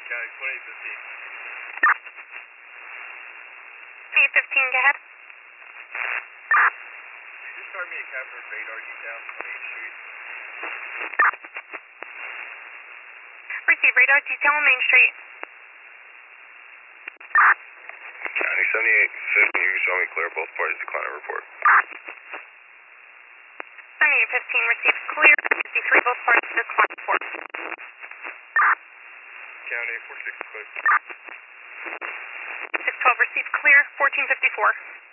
County 2815. 815, go ahead. You just started me a capture radar detail on Main Street. Receive radar detail on Main Street. County 7815, you can show me clear, both parties decline a report. 7815 received clear, 53 both parties decline report. County 46 clear. 612 received clear, 1454.